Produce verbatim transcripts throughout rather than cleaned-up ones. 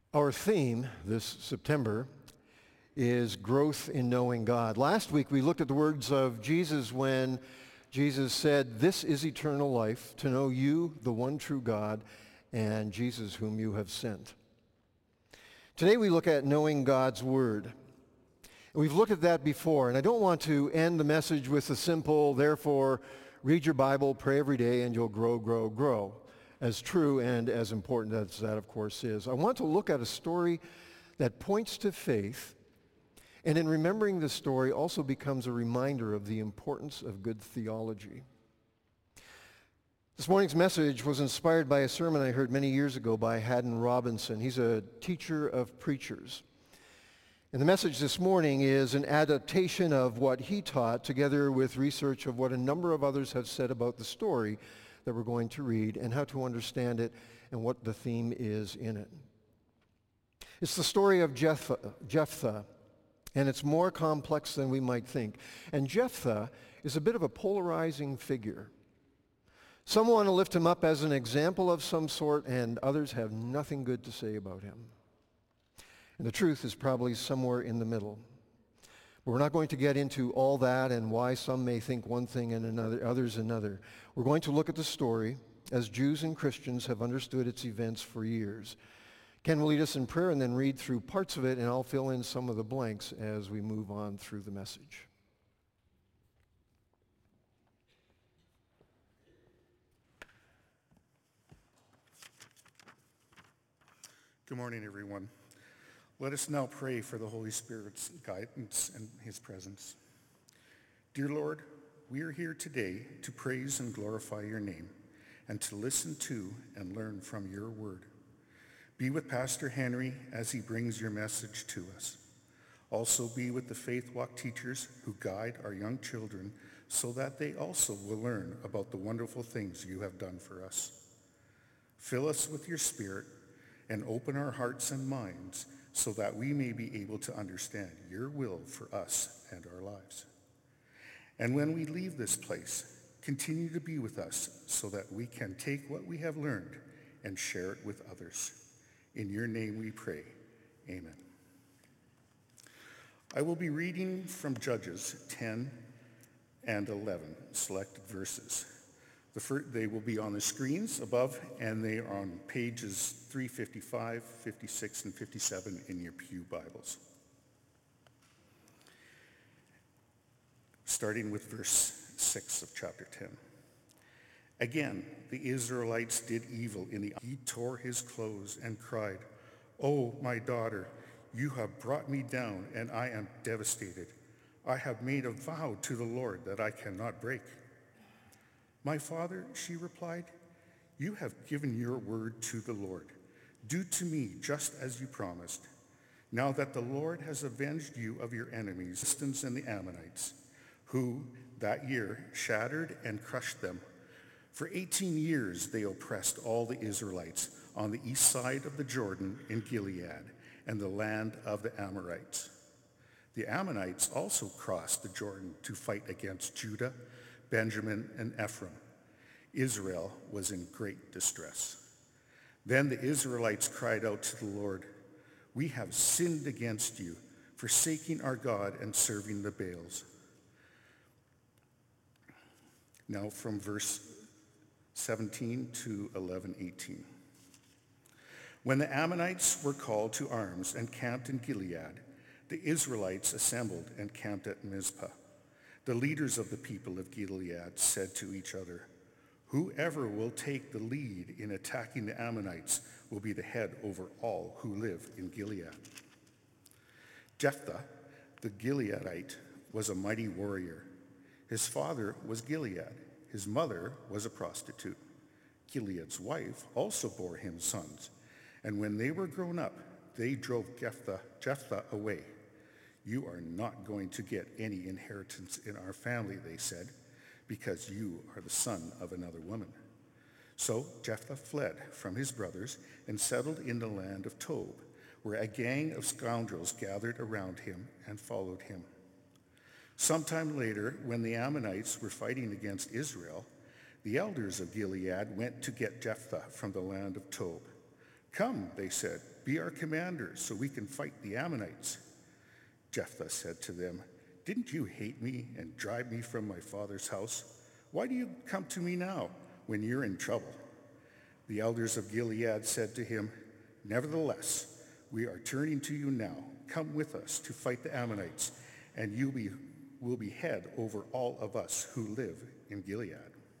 Our theme this September is growth in knowing God. Last week we looked at the words of Jesus when Jesus said, "This is eternal life, to know you, the one true God, and Jesus whom you have sent." Today we look at knowing God's Word. We've looked at that before, and I don't want to end the message with a simple, therefore, read your Bible, pray every day, and you'll grow, grow, grow. As true and as important as that, of course, is. I want to look at a story that points to faith, and in remembering the story also becomes a reminder of the importance of good theology. This morning's message was inspired by a sermon I heard many years ago by Haddon Robinson. He's a teacher of preachers. And the message this morning is an adaptation of what he taught together with research of what a number of others have said about the story that we're going to read and how to understand it and what the theme is in it. It's the story of Jephthah, Jephthah, and it's more complex than we might think. And Jephthah is a bit of a polarizing figure. Some want to lift him up as an example of some sort, and others have nothing good to say about him. And the truth is probably somewhere in the middle. But we're not going to get into all that and why some may think one thing and another, others another. We're going to look at the story as Jews and Christians have understood its events for years. Ken will lead us in prayer and then read through parts of it, and I'll fill in some of the blanks as we move on through the message. Good morning, everyone. Let us now pray for the Holy Spirit's guidance and his presence. Dear Lord, we are here today to praise and glorify your name and to listen to and learn from your word. Be with Pastor Henry as he brings your message to us. Also be with the Faith Walk teachers who guide our young children so that they also will learn about the wonderful things you have done for us. Fill us with your Spirit and open our hearts and minds so that we may be able to understand your will for us and our lives. And when we leave this place, continue to be with us so that we can take what we have learned and share it with others. In your name we pray. Amen. I will be reading from Judges ten and eleven, selected verses. The first, they will be on the screens above, and they are on pages three fifty-five, fifty-six, and fifty-seven in your pew Bibles. Starting with verse six of chapter ten. Again, the Israelites did evil in the he tore his clothes and cried, "Oh, my daughter, you have brought me down, and I am devastated. I have made a vow to the Lord that I cannot break." "My father," she replied, "you have given your word to the Lord. Do to me just as you promised. Now that the Lord has avenged you of your enemies, the Philistines and the Ammonites, who that year shattered and crushed them. For eighteen years they oppressed all the Israelites on the east side of the Jordan in Gilead and the land of the Amorites. The Ammonites also crossed the Jordan to fight against Judah, Benjamin, and Ephraim. Israel was in great distress. Then the Israelites cried out to the Lord, "We have sinned against you, forsaking our God and serving the Baals." Now from verse seventeen to eleven eighteen. When the Ammonites were called to arms and camped in Gilead, the Israelites assembled and camped at Mizpah. The leaders of the people of Gilead said to each other, "Whoever will take the lead in attacking the Ammonites will be the head over all who live in Gilead." Jephthah, the Gileadite, was a mighty warrior. His father was Gilead. His mother was a prostitute. Gilead's wife also bore him sons. And when they were grown up, they drove Jephthah, Jephthah away. "You are not going to get any inheritance in our family," they said, "because you are the son of another woman." So Jephthah fled from his brothers and settled in the land of Tob, where a gang of scoundrels gathered around him and followed him. Sometime later, when the Ammonites were fighting against Israel, the elders of Gilead went to get Jephthah from the land of Tob. "Come," they said, "Be our commander so we can fight the Ammonites." Jephthah said to them, "Didn't you hate me and drive me from my father's house? Why do you come to me now when you're in trouble?" The elders of Gilead said to him, "Nevertheless, we are turning to you now. Come with us to fight the Ammonites, and you be, will be head over all of us who live in Gilead."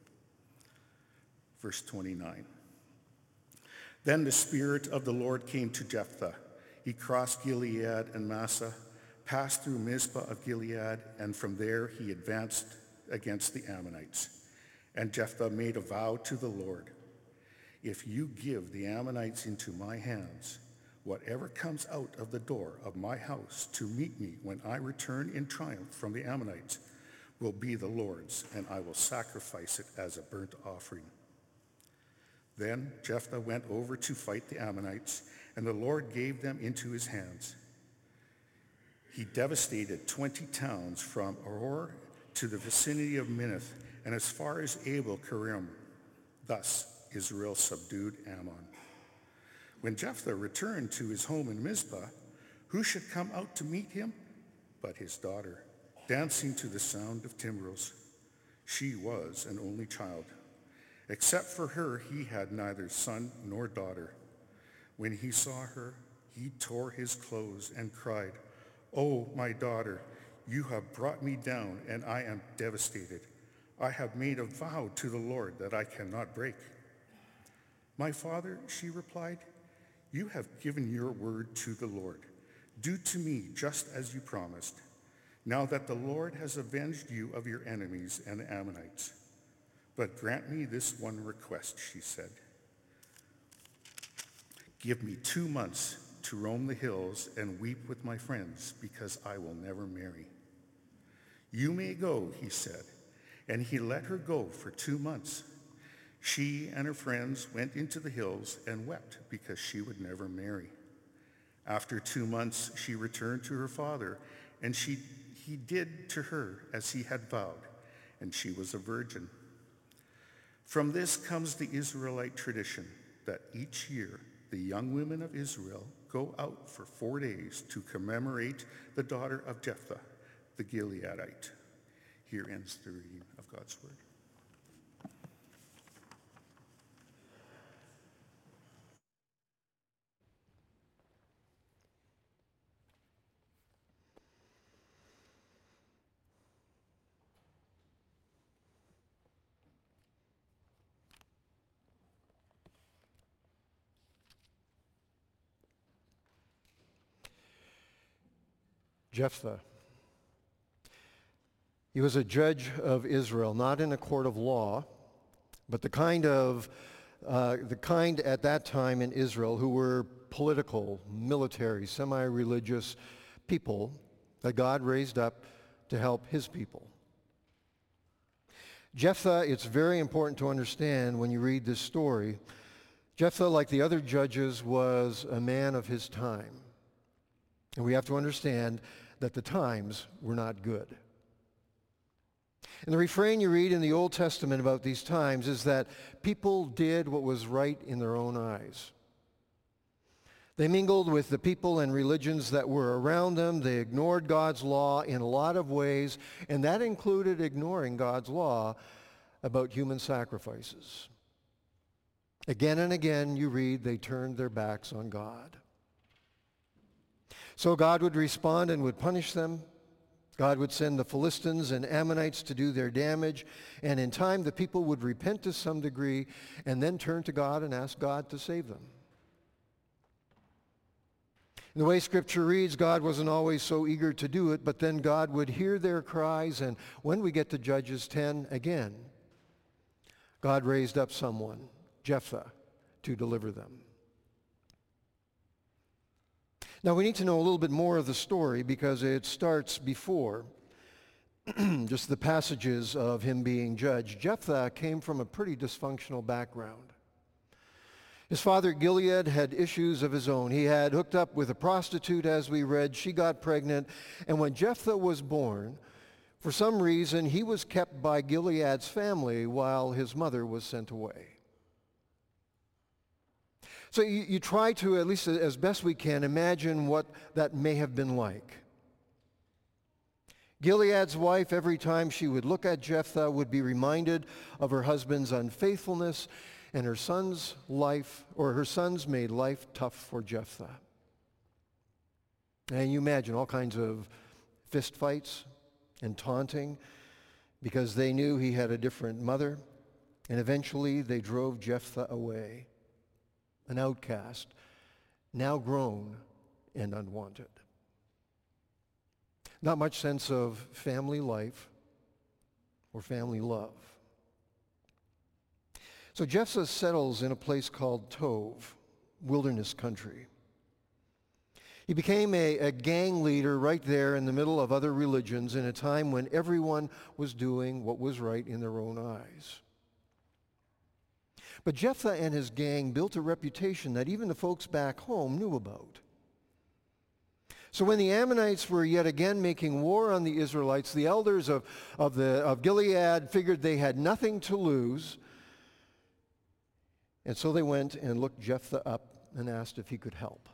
Verse twenty-nine. Then the Spirit of the Lord came to Jephthah. He crossed Gilead and Massa, passed through Mizpah of Gilead, and from there he advanced against the Ammonites. And Jephthah made a vow to the Lord, "If you give the Ammonites into my hands, whatever comes out of the door of my house to meet me when I return in triumph from the Ammonites will be the Lord's, and I will sacrifice it as a burnt offering." Then Jephthah went over to fight the Ammonites, and the Lord gave them into his hands. He devastated twenty towns from Aroer to the vicinity of Minnith and as far as Abel-Kerim. Thus Israel subdued Ammon. When Jephthah returned to his home in Mizpah, who should come out to meet him but his daughter, dancing to the sound of timbrels? She was an only child. Except for her, he had neither son nor daughter. When he saw her, he tore his clothes and cried, "Oh, my daughter, you have brought me down, and I am devastated. I have made a vow to the Lord that I cannot break." "My father," she replied, "you have given your word to the Lord. Do to me just as you promised. Now that the Lord has avenged you of your enemies and the Ammonites. But grant me this one request," she said. "Give me two months to roam the hills and weep with my friends, because I will never marry." "You may go," he said, and he let her go for two months. She and her friends went into the hills and wept because she would never marry. After two months, she returned to her father, and she, he did to her as he had vowed, and she was a virgin. From this comes the Israelite tradition that each year the young women of Israel go out for four days to commemorate the daughter of Jephthah, the Gileadite. Here ends the reading of God's word. Jephthah. He was a judge of Israel, not in a court of law, but the kind of uh, the kind at that time in Israel who were political, military, semi-religious people that God raised up to help his people. Jephthah, it's very important to understand when you read this story, Jephthah, like the other judges, was a man of his time. And we have to understand that the times were not good. And the refrain you read in the Old Testament about these times is that people did what was right in their own eyes. They mingled with the people and religions that were around them. They ignored God's law in a lot of ways, and that included ignoring God's law about human sacrifices. Again and again, you read, they turned their backs on God. So God would respond and would punish them. God would send the Philistines and Ammonites to do their damage, and in time the people would repent to some degree and then turn to God and ask God to save them. In the way Scripture reads, God wasn't always so eager to do it, but then God would hear their cries, and when we get to Judges ten again, God raised up someone, Jephthah, to deliver them. Now we need to know a little bit more of the story because it starts before just the passages of him being judged. Jephthah came from a pretty dysfunctional background. His father Gilead had issues of his own. He had hooked up with a prostitute, as we read. She got pregnant, and when Jephthah was born, for some reason he was kept by Gilead's family while his mother was sent away. So you, you try to, at least as best we can, imagine what that may have been like. Gilead's wife, every time she would look at Jephthah, would be reminded of her husband's unfaithfulness, and her son's life, or her sons made life tough for Jephthah. And you imagine all kinds of fist fights and taunting because they knew he had a different mother, and eventually they drove Jephthah away, an outcast, now grown and unwanted. Not much sense of family life or family love. So Jephthah settles in a place called Tov, wilderness country. He became a, a gang leader right there in the middle of other religions in a time when everyone was doing what was right in their own eyes. But Jephthah and his gang built a reputation that even the folks back home knew about. So when the Ammonites were yet again making war on the Israelites, the elders of, of, the, of Gilead figured they had nothing to lose. And so they went and looked Jephthah up and asked if he could help.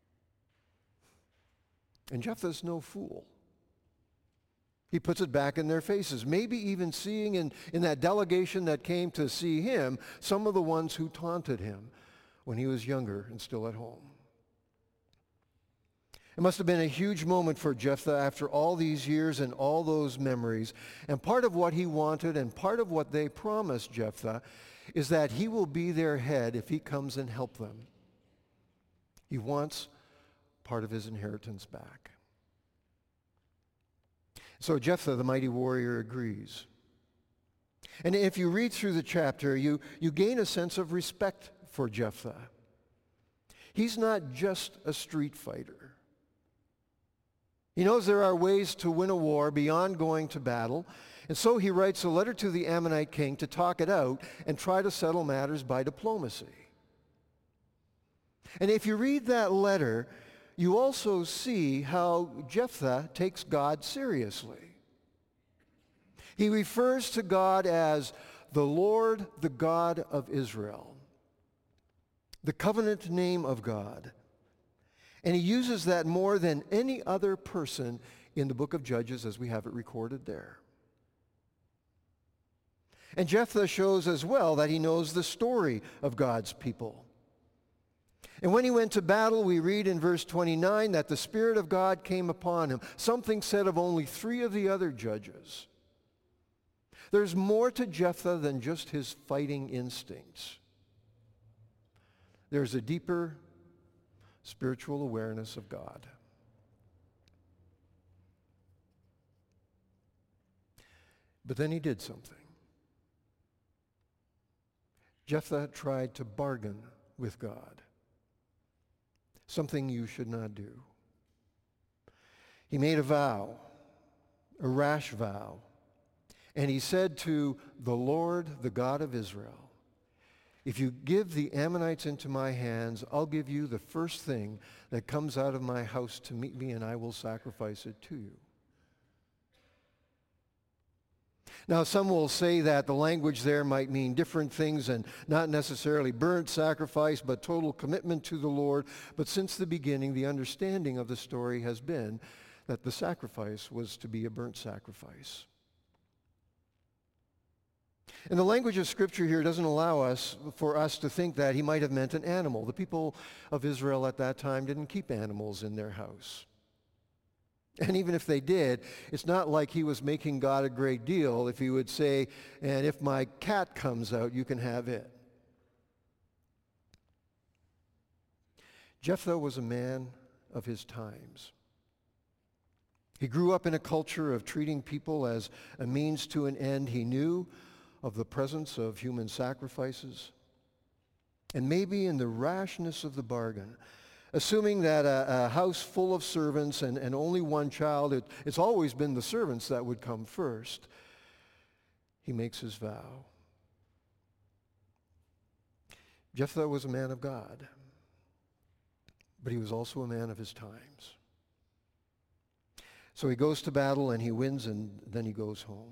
And Jephthah's no fool. He puts it back in their faces, maybe even seeing in, in that delegation that came to see him some of the ones who taunted him when he was younger and still at home. It must have been a huge moment for Jephthah after all these years and all those memories. And part of what he wanted and part of what they promised Jephthah is that he will be their head if he comes and help them. He wants part of his inheritance back. So Jephthah, the mighty warrior, agrees. And if you read through the chapter, you, you gain a sense of respect for Jephthah. He's not just a street fighter. He knows there are ways to win a war beyond going to battle, and so he writes a letter to the Ammonite king to talk it out and try to settle matters by diplomacy. And if you read that letter, you also see how Jephthah takes God seriously. He refers to God as the Lord, the God of Israel, the covenant name of God. And he uses that more than any other person in the book of Judges as we have it recorded there. And Jephthah shows as well that he knows the story of God's people. And when he went to battle, we read in verse twenty-nine that the Spirit of God came upon him, something said of only three of the other judges. There's more to Jephthah than just his fighting instincts. There's a deeper spiritual awareness of God. But then he did something. Jephthah tried to bargain with God, something you should not do. He made a vow, a rash vow, and he said to the Lord, the God of Israel, if you give the Ammonites into my hands, I'll give you the first thing that comes out of my house to meet me, and I will sacrifice it to you. Now, some will say that the language there might mean different things and not necessarily burnt sacrifice, but total commitment to the Lord. But since the beginning, the understanding of the story has been that the sacrifice was to be a burnt sacrifice. And the language of Scripture here doesn't allow us, for us to think that he might have meant an animal. The people of Israel at that time didn't keep animals in their house. And even if they did, it's not like he was making God a great deal if he would say, and if my cat comes out, you can have it. Jephthah was a man of his times. He grew up in a culture of treating people as a means to an end. He knew of the presence of human sacrifices. And maybe in the rashness of the bargain, assuming that a, a house full of servants and, and only one child, it, it's always been the servants that would come first, he makes his vow. Jephthah was a man of God, but he was also a man of his times. So he goes to battle and he wins, and then he goes home.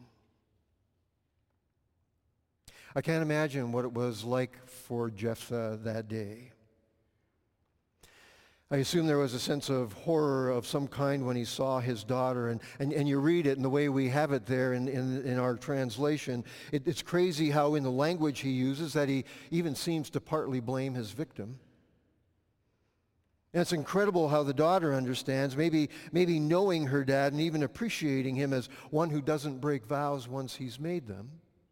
I can't imagine what it was like for Jephthah that day. I assume there was a sense of horror of some kind when he saw his daughter, and, and, and you read it in the way we have it there in, in, in our translation. It, it's crazy how in the language he uses that he even seems to partly blame his victim. And it's incredible how the daughter understands, maybe, maybe knowing her dad and even appreciating him as one who doesn't break vows once he's made them.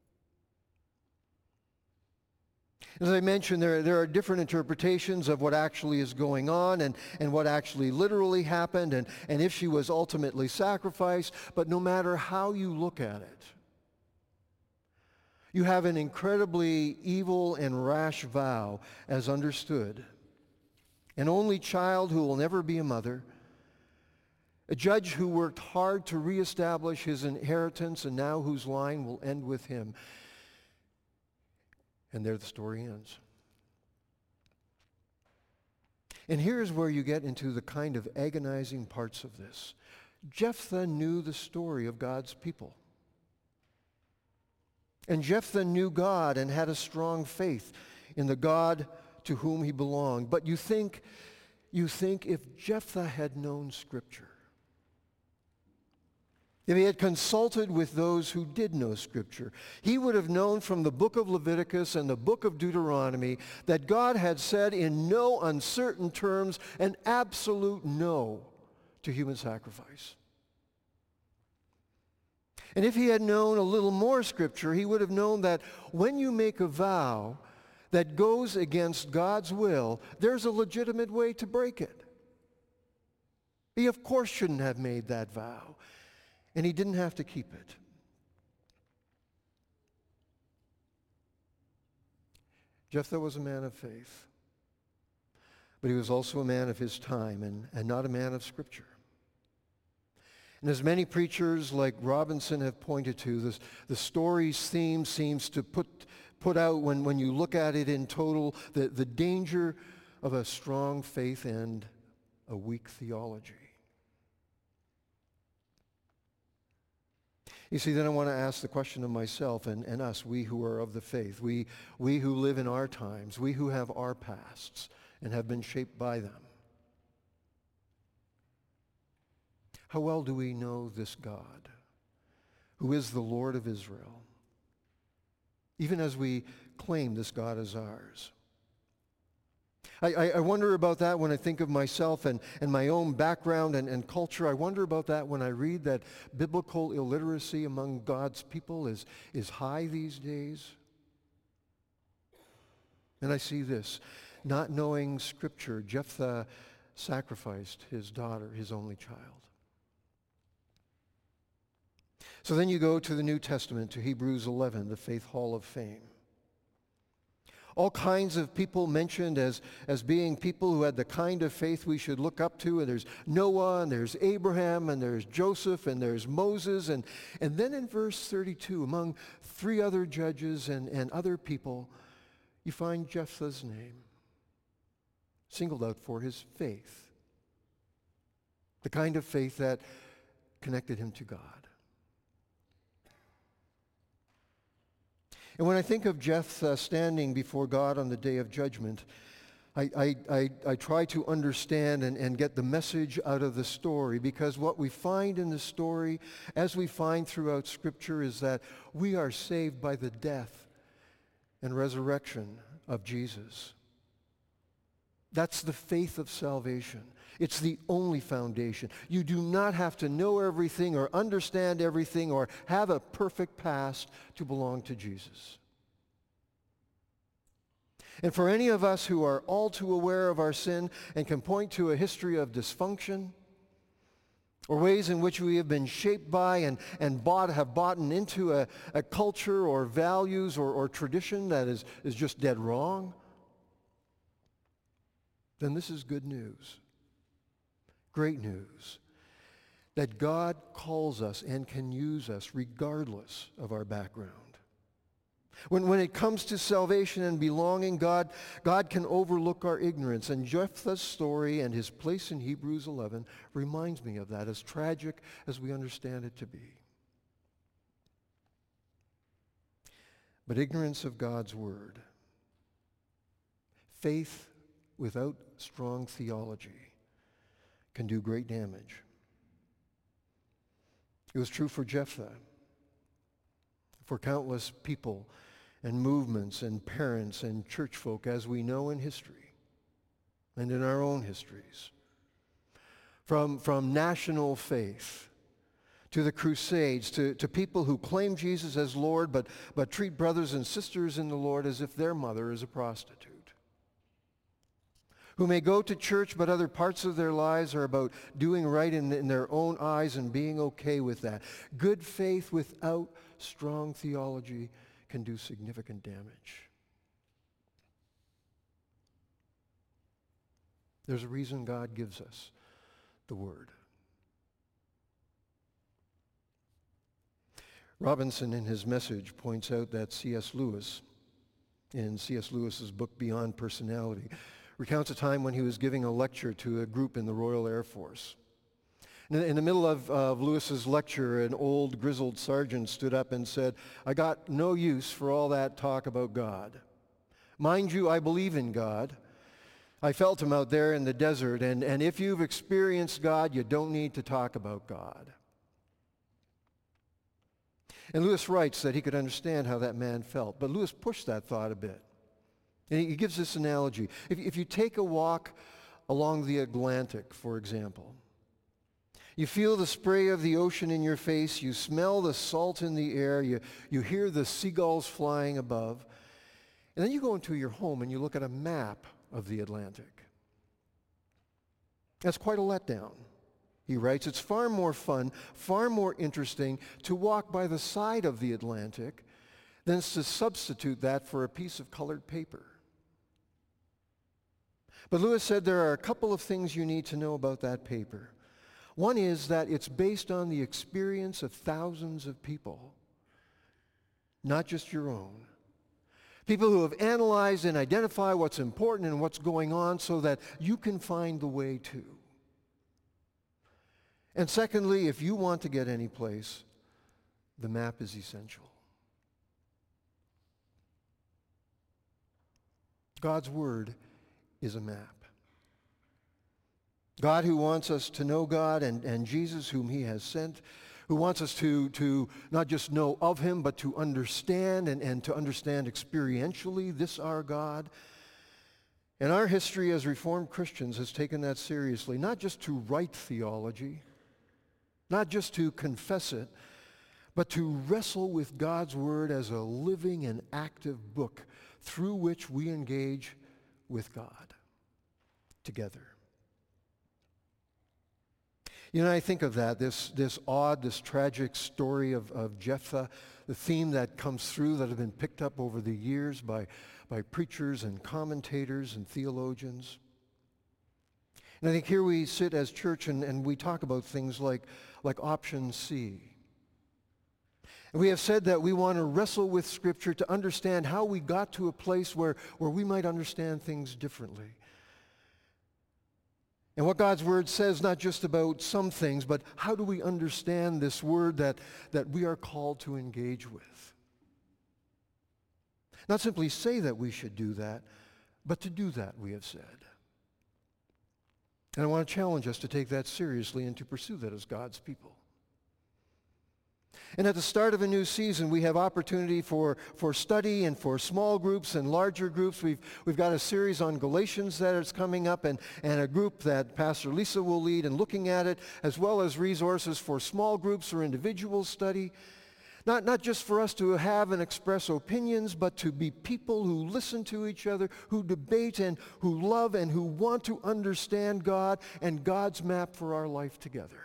As I mentioned, there, there are different interpretations of what actually is going on and, and what actually literally happened and, and if she was ultimately sacrificed. But no matter how you look at it, you have an incredibly evil and rash vow as understood. An only child who will never be a mother. A judge who worked hard to reestablish his inheritance and now whose line will end with him. And there the story ends. And here's where you get into the kind of agonizing parts of this. Jephthah knew the story of God's people. And Jephthah knew God and had a strong faith in the God to whom he belonged. But you think, you think if Jephthah had known Scripture, if he had consulted with those who did know Scripture, he would have known from the book of Leviticus and the book of Deuteronomy that God had said in no uncertain terms an absolute no to human sacrifice. And if he had known a little more Scripture, he would have known that when you make a vow that goes against God's will, there's a legitimate way to break it. He, of course, shouldn't have made that vow. And he didn't have to keep it. Jephthah was a man of faith, but he was also a man of his time and, and not a man of Scripture. And as many preachers like Robinson have pointed to, this, the story's theme seems to put, put out, when, when you look at it in total, the, the danger of a strong faith and a weak theology. You see, then I want to ask the question of myself and, and us, we who are of the faith, we, we who live in our times, we who have our pasts and have been shaped by them. How well do we know this God, who is the Lord of Israel, even as we claim this God as ours? I, I, I wonder about that when I think of myself and, and my own background and, and culture. I wonder about that when I read that biblical illiteracy among God's people is, is high these days. And I see this. Not knowing Scripture, Jephthah sacrificed his daughter, his only child. So then you go to the New Testament, to Hebrews eleven, the Faith Hall of Fame. All kinds of people mentioned as, as being people who had the kind of faith we should look up to. And there's Noah, and there's Abraham, and there's Joseph, and there's Moses. And, and then in verse thirty-two, among three other judges and, and other people, you find Jephthah's name, singled out for his faith. The kind of faith that connected him to God. And when I think of Jephthah standing before God on the day of judgment, I, I, I, I try to understand and, and get the message out of the story, because what we find in the story, as we find throughout Scripture, is that we are saved by the death and resurrection of Jesus. That's the faith of salvation. It's the only foundation. You do not have to know everything or understand everything or have a perfect past to belong to Jesus. And for any of us who are all too aware of our sin and can point to a history of dysfunction or ways in which we have been shaped by and, and bought, have bought into a, a culture or values or, or tradition that is, is just dead wrong, then this is good news. Great news that God calls us and can use us regardless of our background. When, when it comes to salvation and belonging, God, God can overlook our ignorance. And Jephthah's story and his place in Hebrews eleven reminds me of that, as tragic as we understand it to be. But ignorance of God's word, faith without strong theology, can do great damage. It was true for Jephthah, for countless people and movements and parents and church folk, as we know in history and in our own histories. From, from national faith to the Crusades, to, to people who claim Jesus as Lord but, but treat brothers and sisters in the Lord as if their mother is a prostitute. Who may go to church, but other parts of their lives are about doing right in, in their own eyes and being okay with that. Good faith without strong theology can do significant damage. There's a reason God gives us the Word. Robinson, in his message, points out that C S Lewis, in C S Lewis's book Beyond Personality, recounts a time when he was giving a lecture to a group in the Royal Air Force. In the, in the middle of, of Lewis's lecture, an old grizzled sergeant stood up and said, "I got no use for all that talk about God. Mind you, I believe in God. I felt him out there in the desert, and, and if you've experienced God, you don't need to talk about God." And Lewis writes that he could understand how that man felt, but Lewis pushed that thought a bit. And he gives this analogy. If, if you take a walk along the Atlantic, for example, you feel the spray of the ocean in your face, you smell the salt in the air, you, you hear the seagulls flying above, and then you go into your home and you look at a map of the Atlantic. That's quite a letdown. He writes, it's far more fun, far more interesting to walk by the side of the Atlantic than to substitute that for a piece of colored paper. But Lewis said there are a couple of things you need to know about that paper. One is that it's based on the experience of thousands of people, not just your own. People who have analyzed and identified what's important and what's going on so that you can find the way too. And secondly, if you want to get any place, the map is essential. God's Word is a map. God who wants us to know God and, and Jesus whom he has sent, who wants us to, to not just know of him, but to understand and, and to understand experientially this our God. And our history as Reformed Christians has taken that seriously, not just to write theology, not just to confess it, but to wrestle with God's Word as a living and active book through which we engage with God together. You know, I think of that, this, this odd, this tragic story of, of Jephthah, the theme that comes through that have been picked up over the years by, by preachers and commentators and theologians. And I think here we sit as church and, and we talk about things like, like option C. And we have said that we want to wrestle with Scripture to understand how we got to a place where, where we might understand things differently. And what God's Word says, not just about some things, but how do we understand this Word that, that we are called to engage with? Not simply say that we should do that, but to do that, we have said. And I want to challenge us to take that seriously and to pursue that as God's people. And at the start of a new season, we have opportunity for, for study and for small groups and larger groups. We've, we've got a series on Galatians that is coming up and, and a group that Pastor Lisa will lead and looking at it, as well as resources for small groups or individual study. Not, not just for us to have and express opinions, but to be people who listen to each other, who debate and who love and who want to understand God and God's map for our life together.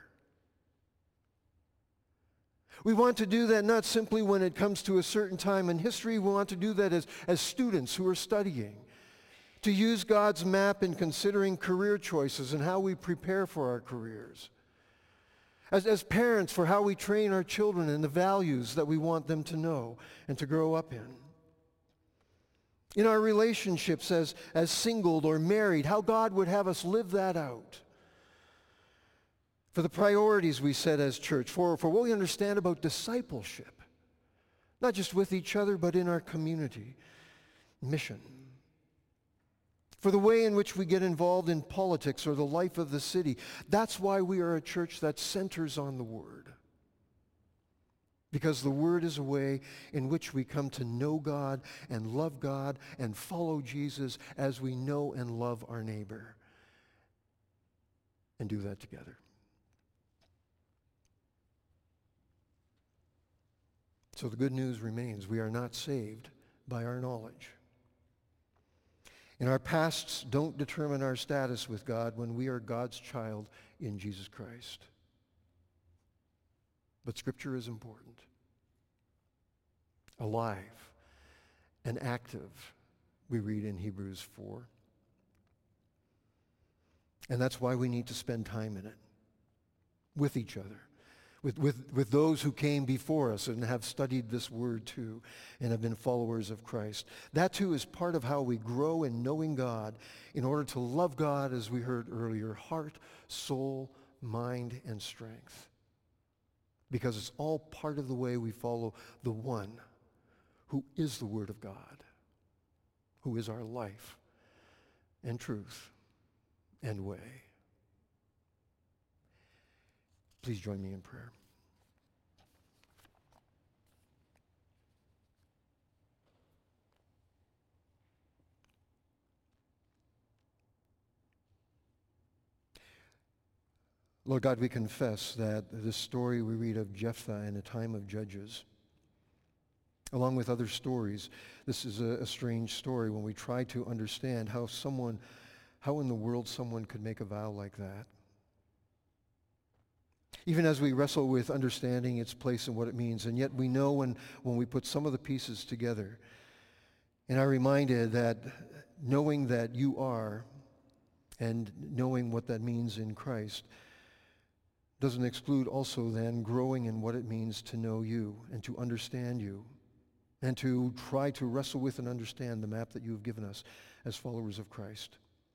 We want to do that not simply when it comes to a certain time in history. We want to do that as, as students who are studying. To use God's map in considering career choices and how we prepare for our careers. As, as parents, for how we train our children and the values that we want them to know and to grow up in. In our relationships as, as singled or married, how God would have us live that out. For the priorities we set as church, for, for what we understand about discipleship, not just with each other, but in our community, mission. for the way in which we get involved in politics or the life of the city. That's why we are a church that centers on the Word. Because the Word is a way in which we come to know God and love God and follow Jesus as we know and love our neighbor. And do that together. So the good news remains. We are not saved by our knowledge. And our pasts don't determine our status with God when we are God's child in Jesus Christ. But Scripture is important, alive, and active, we read in Hebrews four. And that's why we need to spend time in it, with each other, with, with, with those who came before us and have studied this word too, and have been followers of Christ. That too is part of how we grow in knowing God in order to love God, as we heard earlier, heart, soul, mind, and strength. Because it's all part of the way we follow the one who is the Word of God, who is our life and truth and way. Please join me in prayer. Lord God, we confess that this story we read of Jephthah in a time of Judges, along with other stories, this is a, a strange story when we try to understand how someone, how in the world someone could make a vow like that. Even as we wrestle with understanding its place and what it means, and yet we know when, when we put some of the pieces together, and I'm reminded that knowing that you are, and knowing what that means in Christ, doesn't exclude also then growing in what it means to know you and to understand you and to try to wrestle with and understand the map that you have given us as followers of Christ.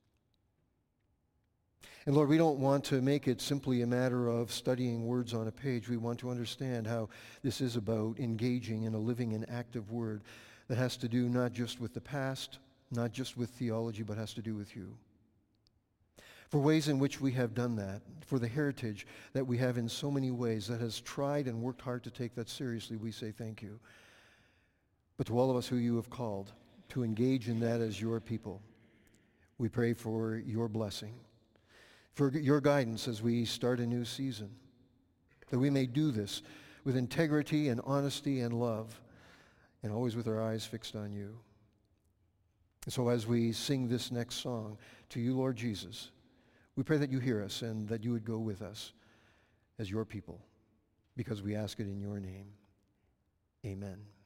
And Lord, we don't want to make it simply a matter of studying words on a page. We want to understand how this is about engaging in a living and active word that has to do not just with the past, not just with theology, but has to do with you. For ways in which we have done that, for the heritage that we have in so many ways that has tried and worked hard to take that seriously, we say thank you. But to all of us who you have called to engage in that as your people, we pray for your blessing, for your guidance as we start a new season, that we may do this with integrity and honesty and love, and always with our eyes fixed on you. And so as we sing this next song to you, Lord Jesus, we pray that you hear us and that you would go with us as your people, because we ask it in your name. Amen.